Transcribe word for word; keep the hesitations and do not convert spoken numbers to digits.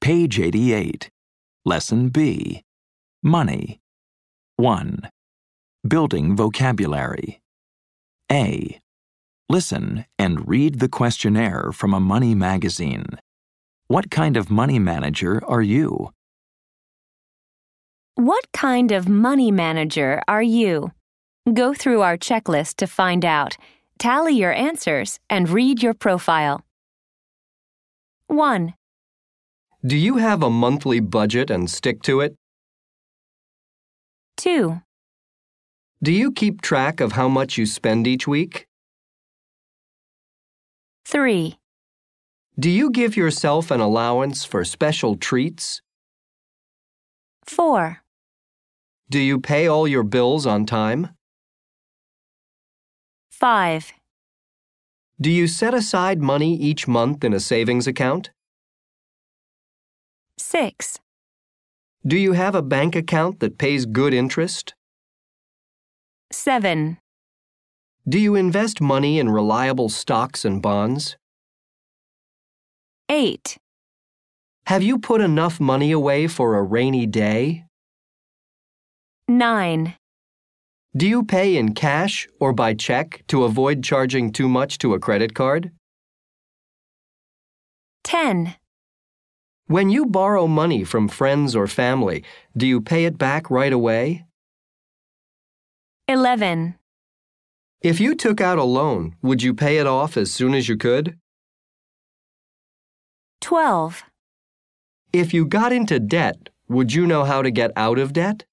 Page eighty-eight. Lesson B. Money. one. Building vocabulary. A. Listen and read the questionnaire from a money magazine. What kind of money manager are you? What kind of money manager are you? Go through our checklist to find out. Tally your answers and read your profile. one. Do you have a monthly budget and stick to it? two. Do you keep track of how much you spend each week? three. Do you give yourself an allowance for special treats? four. Do you pay all your bills on time? five. Do you set aside money each month in a savings account? six. Do you have a bank account that pays good interest? seven. Do you invest money in reliable stocks and bonds? eight. Have you put enough money away for a rainy day? nine. Do you pay in cash or by check to avoid charging too much to a credit card? ten. When you borrow money from friends or family, do you pay it back right away? eleven. If you took out a loan, would you pay it off as soon as you could? twelve. If you got into debt, would you know how to get out of debt?